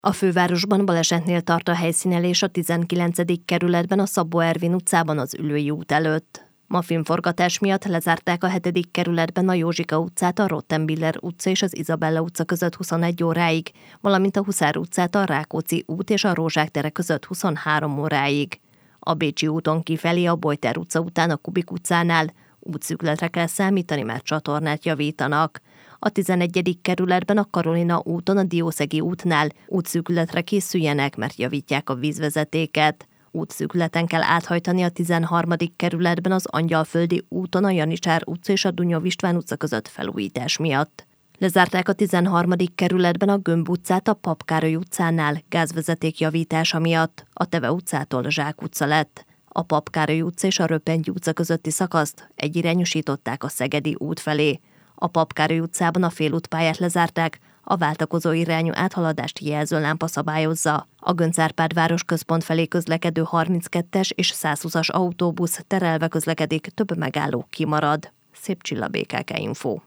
A fővárosban balesetnél tart a helyszínelés a 19. kerületben a Szabó Ervin utcában az Üllői út előtt. Ma filmforgatás miatt lezárták a 7. kerületben a Józsika utcát, a Rottenbiller utca és az Izabella utca között 21 óráig, valamint a Huszár utcát, a Rákóczi út és a Rózsák tere között 23 óráig. A Bécsi úton kifelé a Bojter utca után a Kubik utcánál útszűkületre kell számítani, mert csatornát javítanak. A 11. kerületben a Karolina úton a Diószegi útnál útszűkületre készüljenek, mert javítják a vízvezetéket. Útszűkületen kell áthajtani a 13. kerületben az Angyalföldi úton a Janicsár utca és a Dunyov István utca között felújítás miatt. Lezárták a 13. kerületben a Gömb utcát a Pap Károly utcánál gázvezeték javítása miatt. A Teve utcától Zsák utca lett. A Pap Károly utca és a Röppenty utca közötti szakaszt egyirányosították a Szegedi út felé. A Pap Károly utcában a félútpályát lezárták, a váltakozó irányú áthaladást jelzőlámpa szabályozza. A Göncz Árpád városközpont felé közlekedő 32-es és 120-as autóbusz terelve közlekedik, több megálló kimarad. Szép Csilla, BKK Info.